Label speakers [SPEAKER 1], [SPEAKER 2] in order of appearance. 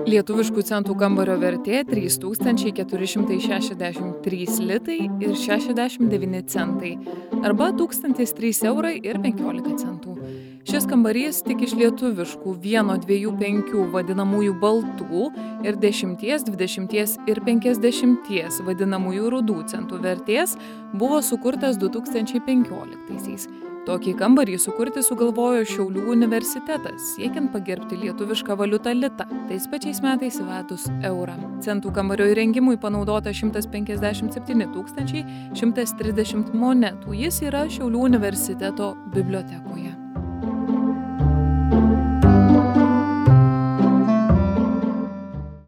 [SPEAKER 1] Lietuviškų centų kambario vertė 3463 litai ir 69 centai arba 1003 eurai ir 15 centų. Šis kambarys tik iš lietuviškų 1, 2, 5 vadinamųjų baltų ir 10, 20 ir 50 vadinamųjų rudų centų vertės buvo sukurtas 2015-aisiais. Tokį kambarį sukurti sugalvojo Šiaulių universitetas, siekiant pagerbti lietuvišką valiutą litą, tais pačiais metais įvedus eurą. Centų kambario įrengimui panaudota 157 130 monetų. Jis yra Šiaulių universiteto bibliotekoje.